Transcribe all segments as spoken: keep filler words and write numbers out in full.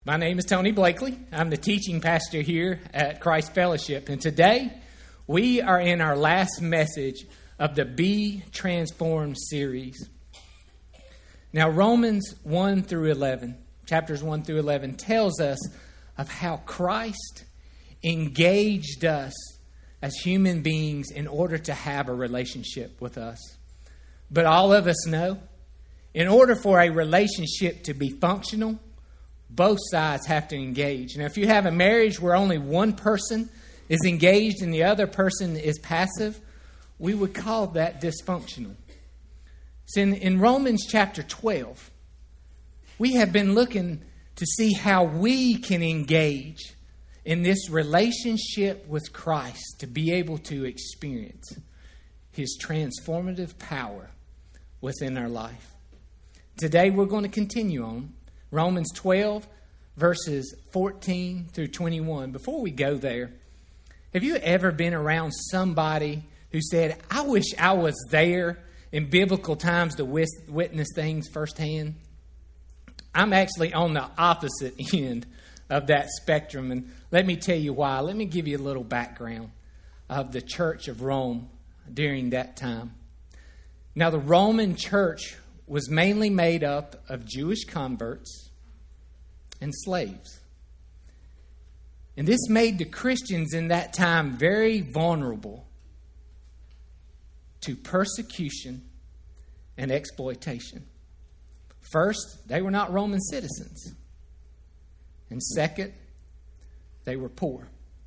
My name is Tony Blakely. I'm the teaching pastor here at Christ Fellowship. And today, we are in our last message of the Be Transformed series. Now, Romans one through eleven, chapters one through eleven, tells us of how Christ engaged us as human beings in order to have a relationship with us. But all of us know, in order for a relationship to be functional, both sides have to engage. Now, if you have a marriage where only one person is engaged and the other person is passive, we would call that dysfunctional. So in, in Romans chapter twelve, we have been looking to see how we can engage in this relationship with Christ to be able to experience His transformative power within our life. Today, we're going to continue on Romans twelve, verses fourteen through twenty-one. Before we go there, have you ever been around somebody who said, I wish I was there in biblical times to witness things firsthand? I'm actually on the opposite end of that spectrum, and let me tell you why. Let me give you a little background of the Church of Rome during that time. Now, the Roman church was mainly made up of Jewish converts and slaves. And this made the Christians in that time very vulnerable to persecution and exploitation. First, they were not Roman citizens. And second, they were poor.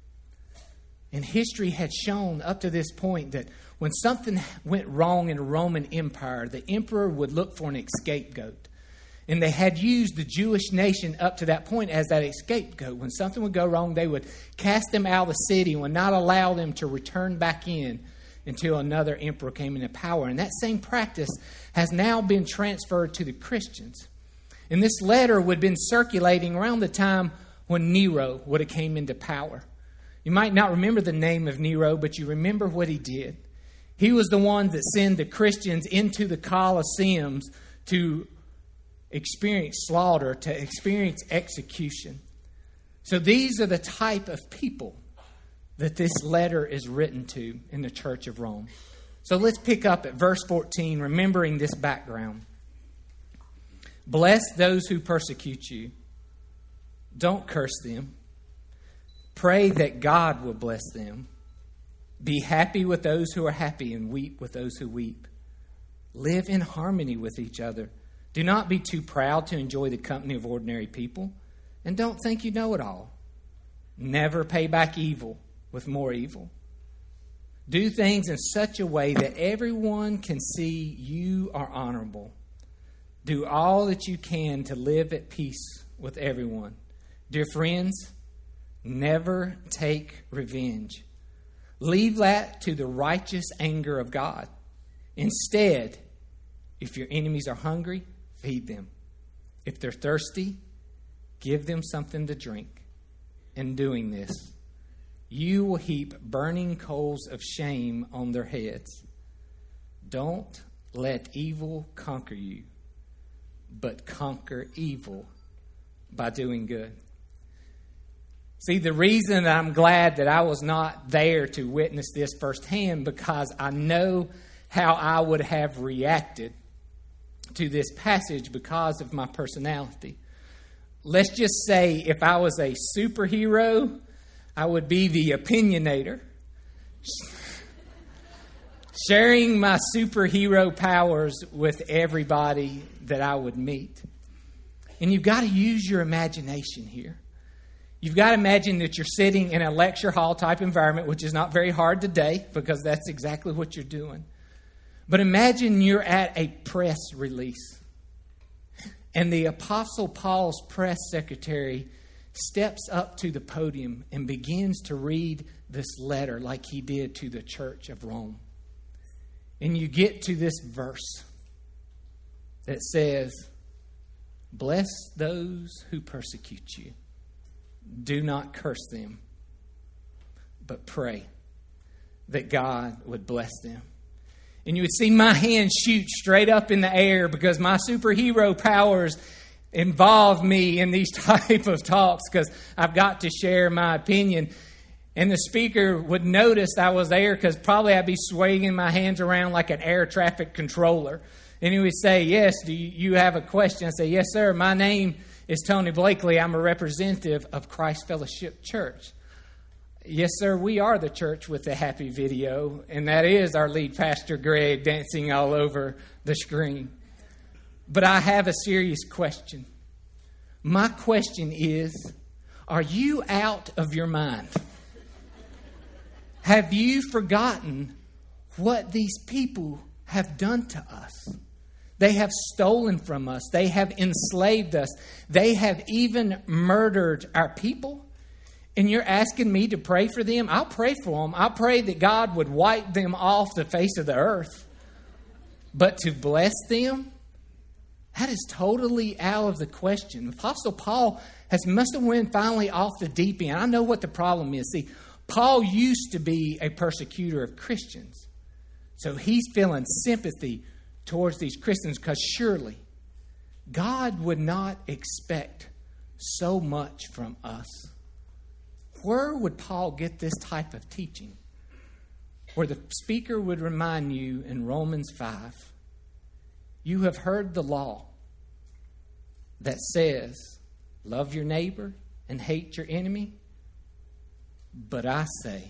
And history had shown up to this point that when something went wrong in the Roman Empire, the emperor would look for an scapegoat. And they had used the Jewish nation up to that point as that scapegoat. When something would go wrong, they would cast them out of the city and would not allow them to return back in until another emperor came into power. And that same practice has now been transferred to the Christians. And this letter would have been circulating around the time when Nero would have came into power. You might not remember the name of Nero, but you remember what he did. He was the one that sent the Christians into the Colosseums to experience slaughter, to experience execution. So these are the type of people that this letter is written to in the Church of Rome. So let's pick up at verse fourteen, remembering this background. Bless those who persecute you. Don't curse them. Pray that God will bless them. Be happy with those who are happy and weep with those who weep. Live in harmony with each other. Do not be too proud to enjoy the company of ordinary people, and don't think you know it all. Never pay back evil with more evil. Do things in such a way that everyone can see you are honorable. Do all that you can to live at peace with everyone. Dear friends, never take revenge. Leave that to the righteous anger of God. Instead, if your enemies are hungry, feed them. If they're thirsty, give them something to drink. In doing this, you will heap burning coals of shame on their heads. Don't let evil conquer you, but conquer evil by doing good. See, the reason that I'm glad that I was not there to witness this firsthand, because I know how I would have reacted to this passage because of my personality. Let's just say if I was a superhero, I would be the opinionator, sharing my superhero powers with everybody that I would meet. And you've got to use your imagination here. You've got to imagine that you're sitting in a lecture hall type environment, which is not very hard today because that's exactly what you're doing. But imagine you're at a press release and the Apostle Paul's press secretary steps up to the podium and begins to read this letter like he did to the Church of Rome. And you get to this verse that says, bless those who persecute you. Do not curse them, but pray that God would bless them. And you would see my hand shoot straight up in the air because my superhero powers involve me in these type of talks because I've got to share my opinion. And the speaker would notice I was there because probably I'd be swinging my hands around like an air traffic controller. And he would say, yes, do you have a question? I say, yes, sir. My name is Tony Blakely. I'm a representative of Christ Fellowship Church. Yes, sir, we are the church with the happy video. And that is our lead pastor, Greg, dancing all over the screen. But I have a serious question. My question is, are you out of your mind? Have you forgotten what these people have done to us? They have stolen from us. They have enslaved us. They have even murdered our people. And you're asking me to pray for them? I'll pray for them. I'll pray that God would wipe them off the face of the earth. But to bless them, that is totally out of the question. Apostle Paul has must have went finally off the deep end. I know what the problem is. See, Paul used to be a persecutor of Christians. So he's feeling sympathy towards these Christians because surely God would not expect so much from us. Where would Paul get this type of teaching? Where the speaker would remind you in Romans five, you have heard the law that says, love your neighbor and hate your enemy. But I say,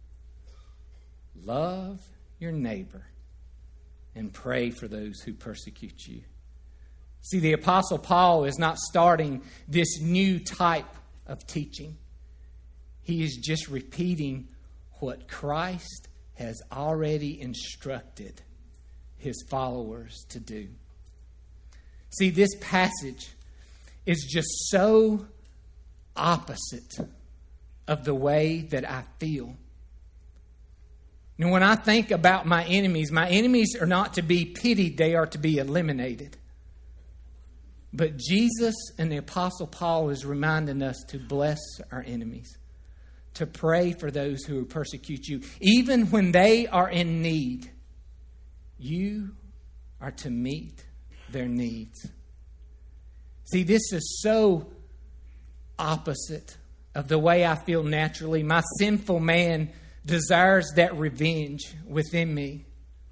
love your neighbor and pray for those who persecute you. See, the Apostle Paul is not starting this new type of teaching. He is just repeating what Christ has already instructed his followers to do. See, this passage is just so opposite of the way that I feel. And when I think about my enemies, my enemies are not to be pitied, they are to be eliminated. But Jesus and the Apostle Paul is reminding us to bless our enemies, to pray for those who persecute you. Even when they are in need, you are to meet their needs. See, this is so opposite of the way I feel naturally. My sinful man desires that revenge within me.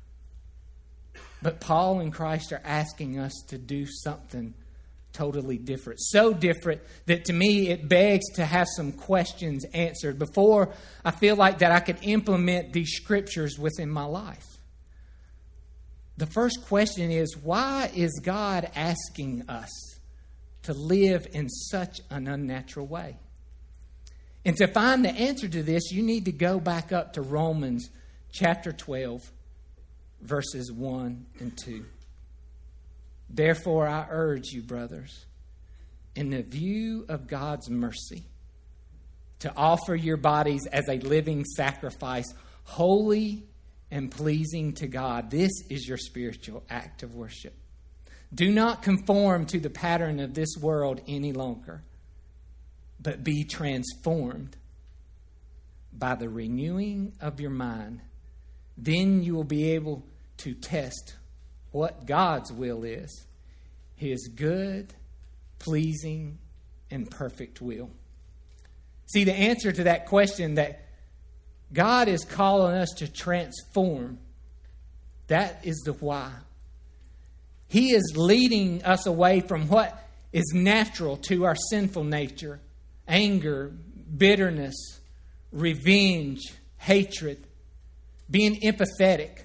But Paul and Christ are asking us to do something totally different. So different that to me it begs to have some questions answered before I feel like that I could implement these scriptures within my life. The first question is, why is God asking us to live in such an unnatural way? And to find the answer to this, you need to go back up to Romans chapter twelve, verses one and two. Therefore, I urge you, brothers, in the view of God's mercy, to offer your bodies as a living sacrifice, holy and pleasing to God. This is your spiritual act of worship. Do not conform to the pattern of this world any longer, but be transformed by the renewing of your mind. Then you will be able to test what God's will is, his good, pleasing, and perfect will. See, the answer to that question that God is calling us to transform, that is the why. He is leading us away from what is natural to our sinful nature: anger, bitterness, revenge, hatred, being empathetic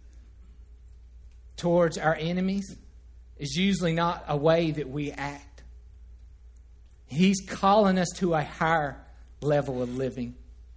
towards our enemies is usually not a way that we act. He's calling us to a higher level of living,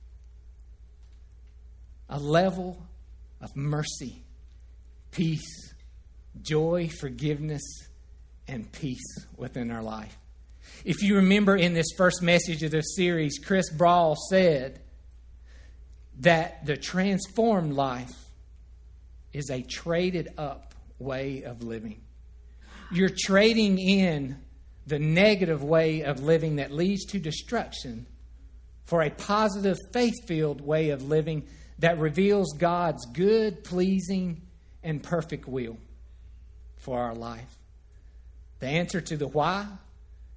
a level of mercy, peace, joy, forgiveness, and peace within our life. If you remember in this first message of this series, Chris Brawl said that the transformed life is a traded up way of living. You're trading in the negative way of living that leads to destruction for a positive, faith-filled way of living that reveals God's good, pleasing, and perfect will for our life. The answer to the why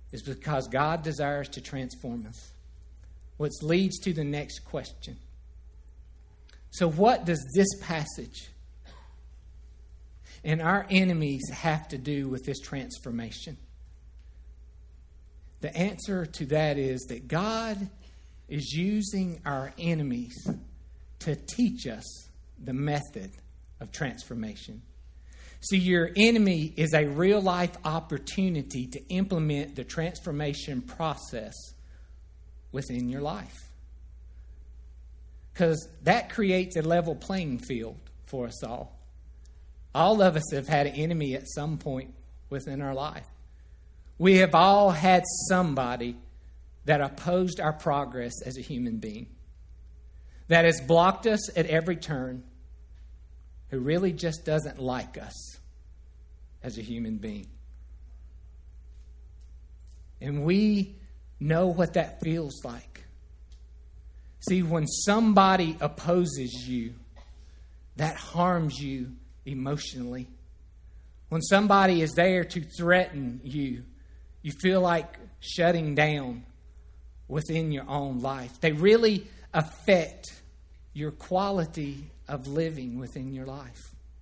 is because God desires to transform us. Which leads to the next question. So what does this passage and our enemies have to do with this transformation? The answer to that is that God is using our enemies to teach us the method of transformation. See, your enemy is a real-life opportunity to implement the transformation process within your life. Because that creates a level playing field for us all. All of us have had an enemy at some point within our life. We have all had somebody that opposed our progress as a human being, that has blocked us at every turn, who really just doesn't like us as a human being. And we know what that feels like. See, when somebody opposes you, that harms you emotionally. When somebody is there to threaten you, you feel like shutting down within your own life. They really affect your quality of living within your life.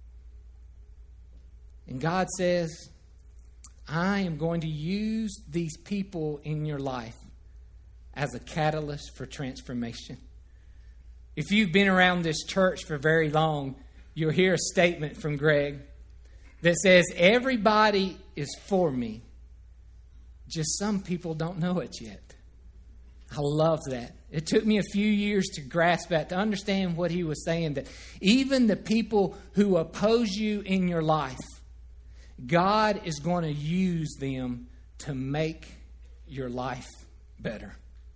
And God says, I am going to use these people in your life as a catalyst for transformation. If you've been around this church for very long, you'll hear a statement from Greg that says, everybody is for me, just some people don't know it yet. I love that. It took me a few years to grasp that, to understand what he was saying, that even the people who oppose you in your life, God is going to use them to make your life better.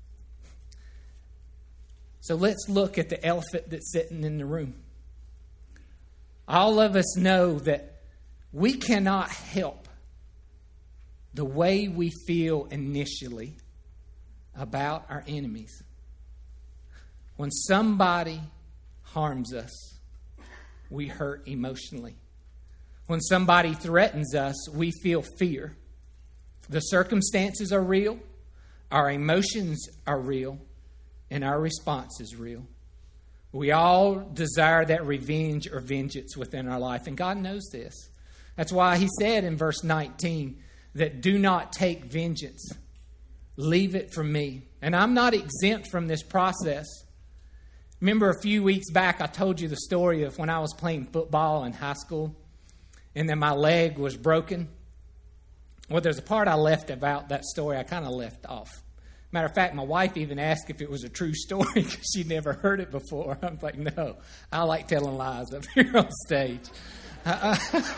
So let's look at the elephant that's sitting in the room. All of us know that we cannot help the way we feel initially about our enemies. When somebody harms us, we hurt emotionally. When somebody threatens us, we feel fear. The circumstances are real, our emotions are real, and our response is real. We all desire that revenge or vengeance within our life, and God knows this. That's why he said in verse nineteen that do not take vengeance. Leave it from me. And I'm not exempt from this process. Remember a few weeks back I told you the story of when I was playing football in high school and then my leg was broken. Well, there's a part I left about that story I kind of left off. Matter of fact, my wife even asked if it was a true story because she'd never heard it before. I'm like, no, I like telling lies up here on stage. Uh-uh.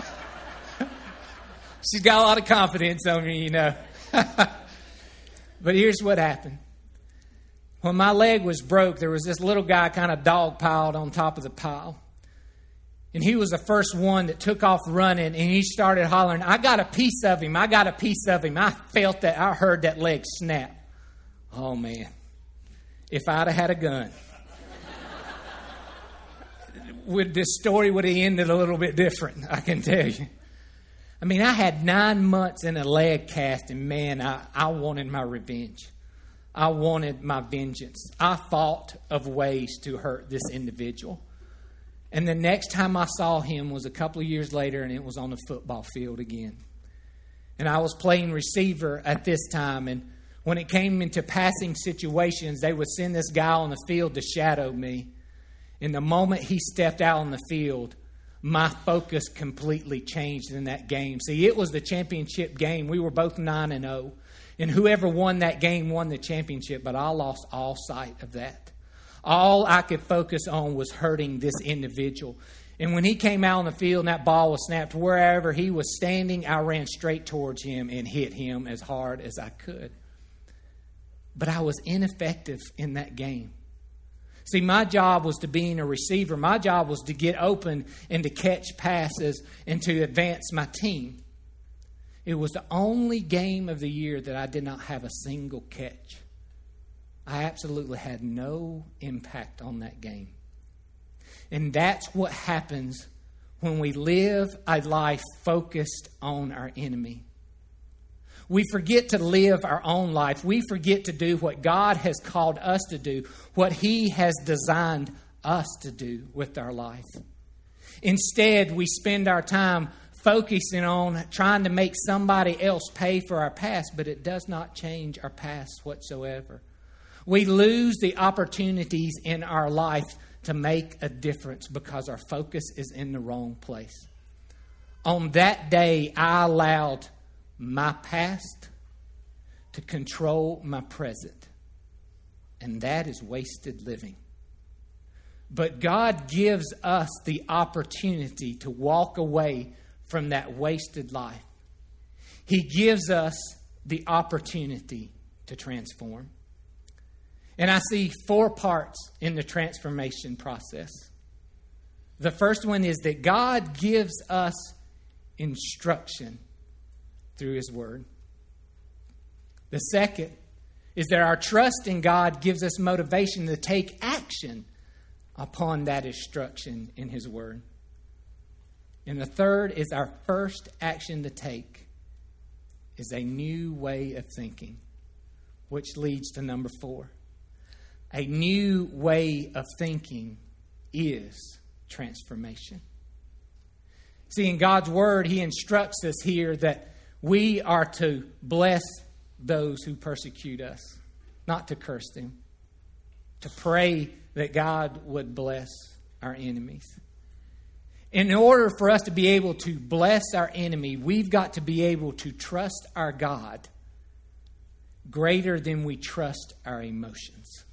She's got a lot of confidence on me, you know. But here's what happened. When my leg was broke, there was this little guy kind of dog piled on top of the pile. And he was the first one that took off running, and he started hollering, I got a piece of him, I got a piece of him. I felt that, I heard that leg snap. Oh, man. If I'd have had a gun, would this story would have ended a little bit different, I can tell you. I mean, I had nine months in a leg cast, and man, I, I wanted my revenge. I wanted my vengeance. I thought of ways to hurt this individual. And the next time I saw him was a couple of years later, and it was on the football field again. And I was playing receiver at this time, and when it came into passing situations, they would send this guy on the field to shadow me. And the moment he stepped out on the field, my focus completely changed in that game. See, it was the championship game. We were both nine and oh. And whoever won that game won the championship, but I lost all sight of that. All I could focus on was hurting this individual. And when he came out on the field and that ball was snapped, wherever he was standing, I ran straight towards him and hit him as hard as I could. But I was ineffective in that game. See, my job was to being a receiver. My job was to get open and to catch passes and to advance my team. It was the only game of the year that I did not have a single catch. I absolutely had no impact on that game. And that's what happens when we live a life focused on our enemy. We forget to live our own life. We forget to do what God has called us to do, what He has designed us to do with our life. Instead, we spend our time focusing on trying to make somebody else pay for our past, but it does not change our past whatsoever. We lose the opportunities in our life to make a difference because our focus is in the wrong place. On that day, I allowed my past to control my present, and that is wasted living. But God gives us the opportunity to walk away from that wasted life. He gives us the opportunity to transform. And I see four parts in the transformation process. The first one is that God gives us instruction through His Word. The second is that our trust in God gives us motivation to take action upon that instruction in His Word. And the third is our first action to take is a new way of thinking, which leads to number four. A new way of thinking is transformation. See, in God's Word, He instructs us here that we are to bless those who persecute us, not to curse them, to pray that God would bless our enemies. In order for us to be able to bless our enemy, we've got to be able to trust our God greater than we trust our emotions.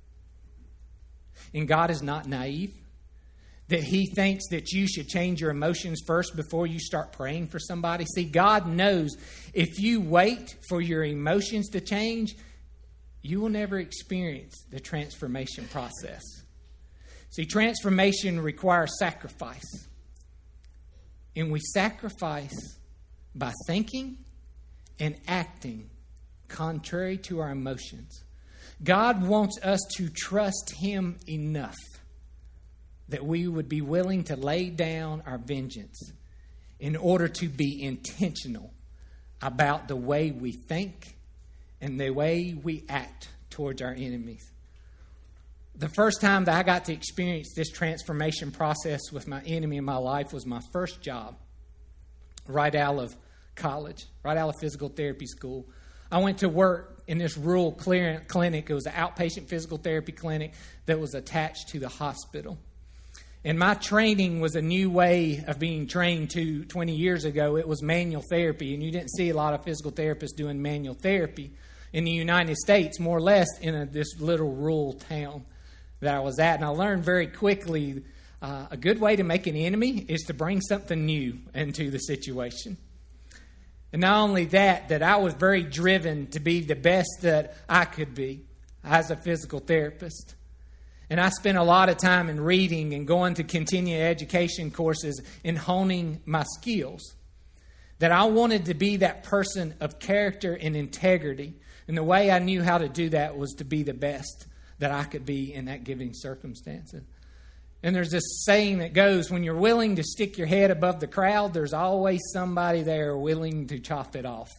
And God is not naive, that He thinks that you should change your emotions first before you start praying for somebody. See, God knows if you wait for your emotions to change, you will never experience the transformation process. See, transformation requires sacrifice. And we sacrifice by thinking and acting contrary to our emotions. God wants us to trust Him enough that we would be willing to lay down our vengeance in order to be intentional about the way we think and the way we act towards our enemies. The first time that I got to experience this transformation process with my enemy in my life was my first job right out of college, right out of physical therapy school. I went to work in this rural clinic. It was an outpatient physical therapy clinic that was attached to the hospital. And my training was a new way of being trained to twenty years ago. It was manual therapy, and you didn't see a lot of physical therapists doing manual therapy in the United States, more or less in a, this little rural town that I was at. And I learned very quickly uh, a good way to make an enemy is to bring something new into the situation. And not only that, that I was very driven to be the best that I could be as a physical therapist. And I spent a lot of time in reading and going to continuing education courses and honing my skills. That I wanted to be that person of character and integrity. And the way I knew how to do that was to be the best that I could be in that given circumstances. And there's this saying that goes, when you're willing to stick your head above the crowd, there's always somebody there willing to chop it off.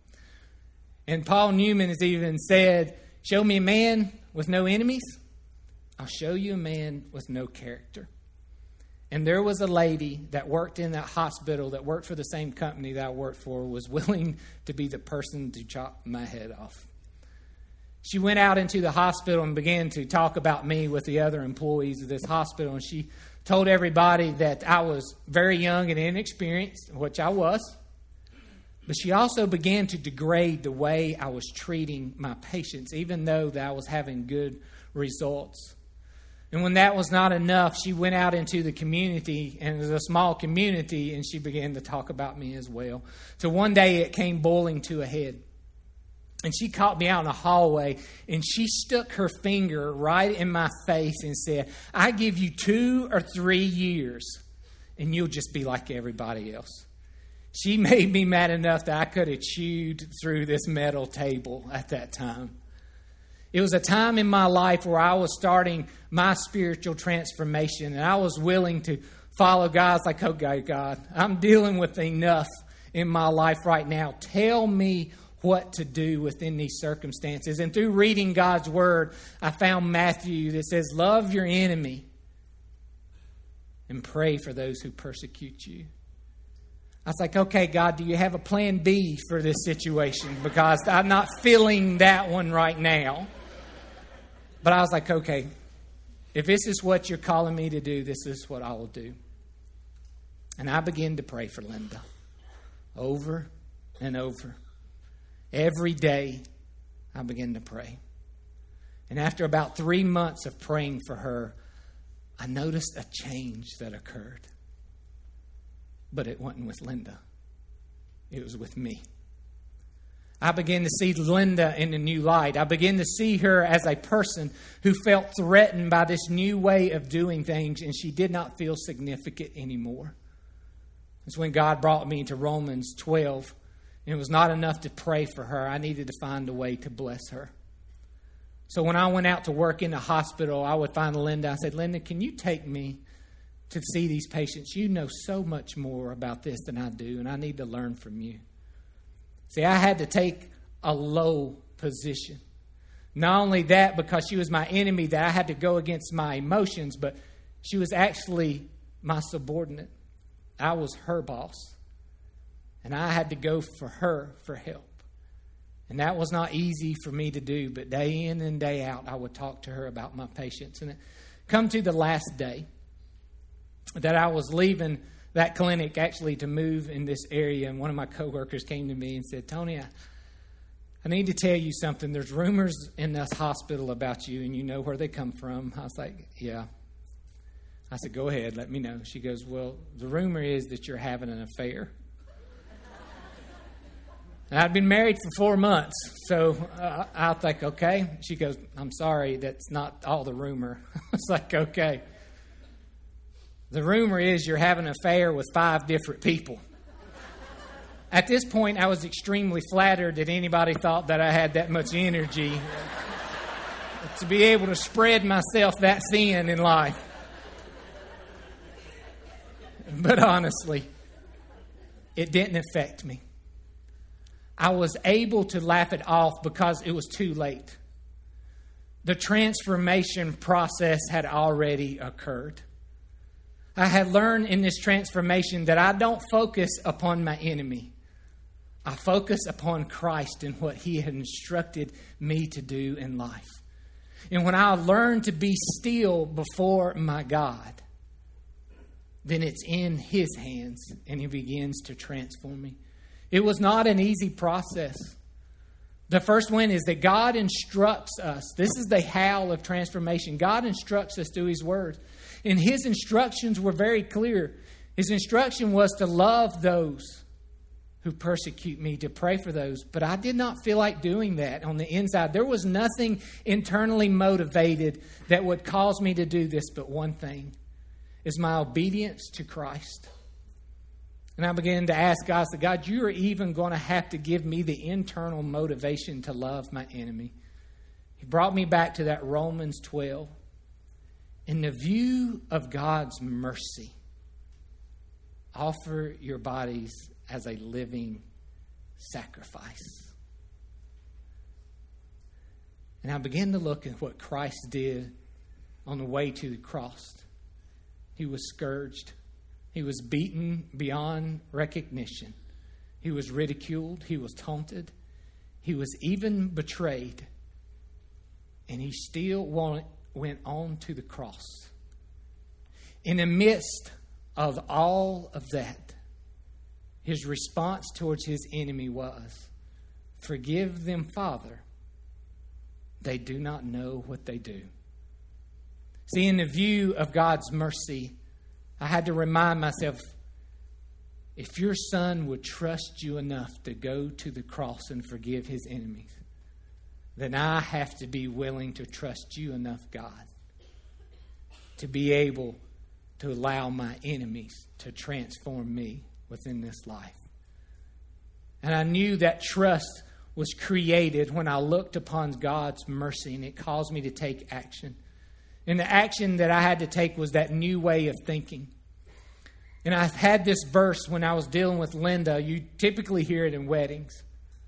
And Paul Newman has even said, show me a man with no enemies, I'll show you a man with no character. And there was a lady that worked in that hospital, that worked for the same company that I worked for, was willing to be the person to chop my head off. She went out into the hospital and began to talk about me with the other employees of this hospital. And she told everybody that I was very young and inexperienced, which I was. But she also began to degrade the way I was treating my patients, even though that I was having good results. And when that was not enough, she went out into the community, and it was a small community, and she began to talk about me as well. So one day it came boiling to a head. And she caught me out in the hallway, and she stuck her finger right in my face and said, I give you two or three years, and you'll just be like everybody else. She made me mad enough that I could have chewed through this metal table at that time. It was a time in my life where I was starting my spiritual transformation, and I was willing to follow God. I was like, okay, God, I'm dealing with enough in my life right now. Tell me what to do within these circumstances. And through reading God's word, I found Matthew that says, love your enemy and pray for those who persecute you. I was like, okay, God, do you have a plan B for this situation? Because I'm not feeling that one right now. But I was like, okay, if this is what you're calling me to do, this is what I will do. And I began to pray for Linda over and over. Every day, I began to pray. And after about three months of praying for her, I noticed a change that occurred. But it wasn't with Linda. It was with me. I began to see Linda in a new light. I began to see her as a person who felt threatened by this new way of doing things, and she did not feel significant anymore. It's when God brought me to Romans twelve. And it was not enough to pray for her. I needed to find a way to bless her. So when I went out to work in the hospital, I would find Linda. I said, Linda, can you take me to see these patients? You know so much more about this than I do, and I need to learn from you. See, I had to take a low position. Not only that, because she was my enemy, that I had to go against my emotions, but she was actually my subordinate. I was her boss. And I had to go for her for help. And that was not easy for me to do, but day in and day out, I would talk to her about my patients. And it come to the last day that I was leaving that clinic actually to move in this area, and one of my coworkers came to me and said, Tony, I, I need to tell you something. There's rumors in this hospital about you, and you know where they come from. I was like, yeah. I said, go ahead, let me know. She goes, well, the rumor is that you're having an affair. And I'd been married for four months, so uh, I think, okay. She goes, I'm sorry, that's not all the rumor. I was like, okay. The rumor is you're having an affair with five different people. At this point, I was extremely flattered that anybody thought that I had that much energy to be able to spread myself that thin in life. But honestly, it didn't affect me. I was able to laugh it off because it was too late. The transformation process had already occurred. I had learned in this transformation that I don't focus upon my enemy. I focus upon Christ and what He had instructed me to do in life. And when I learn to be still before my God, then it's in His hands and He begins to transform me. It was not an easy process. The first one is that God instructs us. This is the how of transformation. God instructs us through His Word. And His instructions were very clear. His instruction was to love those who persecute me, to pray for those. But I did not feel like doing that on the inside. There was nothing internally motivated that would cause me to do this but one thing, is my obedience to Christ. And I began to ask God, I said, God, you are even going to have to give me the internal motivation to love my enemy. He brought me back to that Romans twelve. In the view of God's mercy, offer your bodies as a living sacrifice. And I began to look at what Christ did on the way to the cross. He was scourged. He was beaten beyond recognition. He was ridiculed. He was taunted. He was even betrayed. And He still went on to the cross. In the midst of all of that, His response towards His enemy was, forgive them, Father. They do not know what they do. See, in the view of God's mercy, I had to remind myself, if your Son would trust you enough to go to the cross and forgive His enemies, then I have to be willing to trust you enough, God, to be able to allow my enemies to transform me within this life. And I knew that trust was created when I looked upon God's mercy, and it caused me to take action. And the action that I had to take was that new way of thinking. And I had this verse when I was dealing with Linda. You typically hear it in weddings.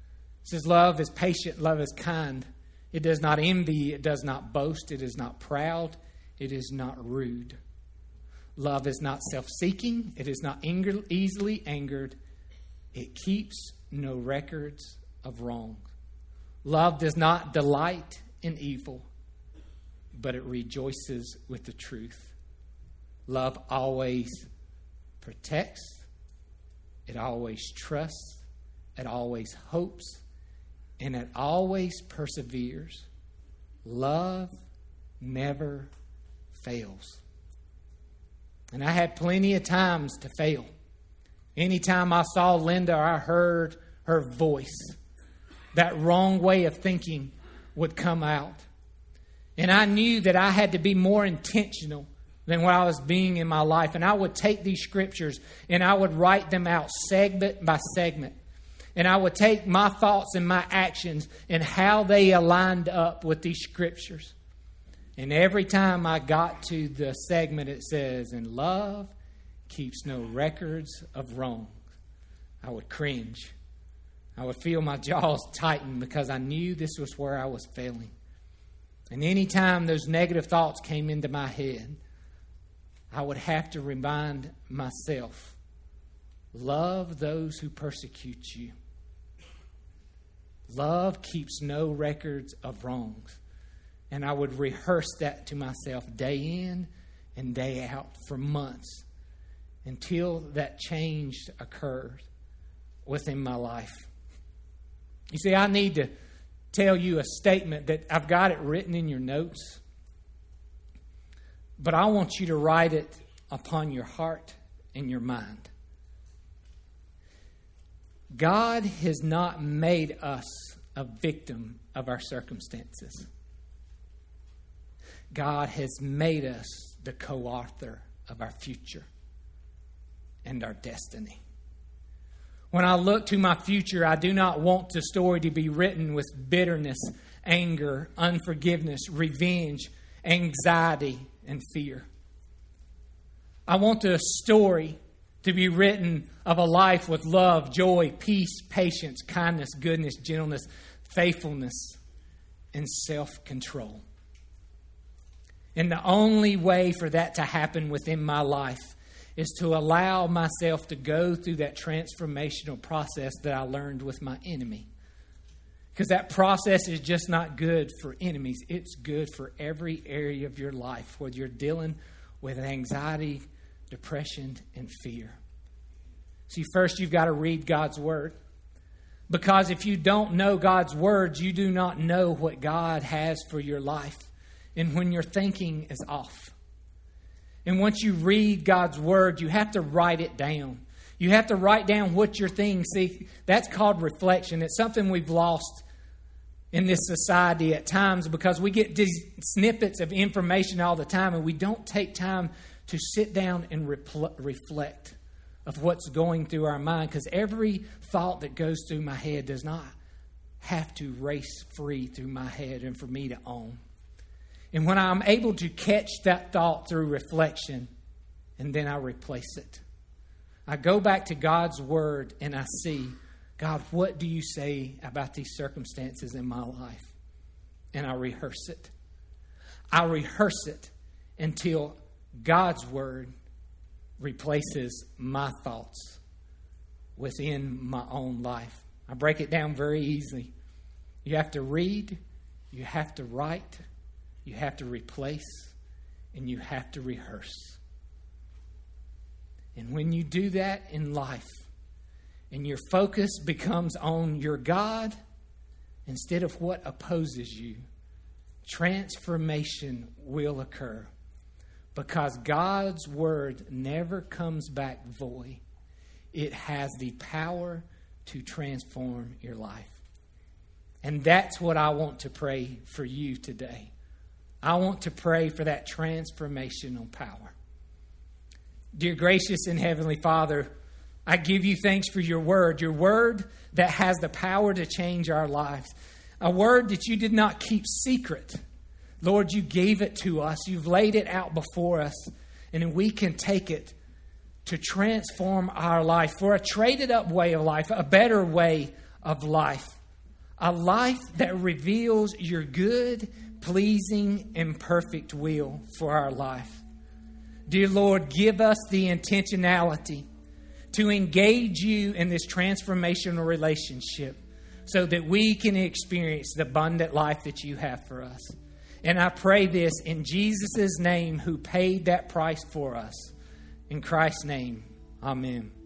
It says love is patient, love is kind. It does not envy, it does not boast, it is not proud, it is not rude. Love is not self-seeking, it is not anger, easily angered. It keeps no records of wrong. Love does not delight in evil, but it rejoices with the truth. Love always protects, it always trusts, it always hopes, and it always perseveres. Love never fails. And I had plenty of times to fail. Anytime I saw Linda or I heard her voice, that wrong way of thinking would come out. And I knew that I had to be more intentional than what I was being in my life. And I would take these scriptures and I would write them out segment by segment. And I would take my thoughts and my actions and how they aligned up with these scriptures. And every time I got to the segment, it says, "And love keeps no records of wrong," I would cringe. I would feel my jaws tighten because I knew this was where I was failing. And anytime those negative thoughts came into my head, I would have to remind myself, love those who persecute you. Love keeps no records of wrongs. And I would rehearse that to myself day in and day out for months until that change occurred within my life. You see, I need to tell you a statement that I've got it written in your notes, but I want you to write it upon your heart and your mind. God has not made us a victim of our circumstances. God has made us the co-author of our future and our destiny. When I look to my future, I do not want the story to be written with bitterness, anger, unforgiveness, revenge, anxiety, and fear. I want the story to be written of a life with love, joy, peace, patience, kindness, goodness, gentleness, faithfulness, and self-control. And the only way for that to happen within my life is to allow myself to go through that transformational process that I learned with my enemy. Because that process is just not good for enemies. It's good for every area of your life, whether you're dealing with anxiety, depression, and fear. See, first you've got to read God's Word. Because if you don't know God's Word, you do not know what God has for your life. And when your thinking is off. And once you read God's Word, you have to write it down. You have to write down what you're thinking. See, that's called reflection. It's something we've lost in this society at times because we get these snippets of information all the time and we don't take time to sit down and repl- reflect of what's going through our mind, because every thought that goes through my head does not have to race free through my head and for me to own. And when I'm able to catch that thought through reflection, and then I replace it, I go back to God's Word and I see, God, what do you say about these circumstances in my life? And I rehearse it. I rehearse it until God's Word replaces my thoughts within my own life. I break it down very easily. You have to read, you have to write, you have to replace, and you have to rehearse. And when you do that in life, and your focus becomes on your God instead of what opposes you, transformation will occur. Because God's Word never comes back void. It has the power to transform your life. And that's what I want to pray for you today. I want to pray for that transformational power. Dear gracious and heavenly Father, I give you thanks for your Word, your Word that has the power to change our lives. A Word that you did not keep secret. Lord, you gave it to us. You've laid it out before us. And we can take it to transform our life for a traded up way of life, a better way of life. a life that reveals your good, pleasing, and perfect will for our life. Dear Lord, give us the intentionality to engage you in this transformational relationship so that we can experience the abundant life that you have for us. And I pray this in Jesus' name, who paid that price for us. In Christ's name, amen.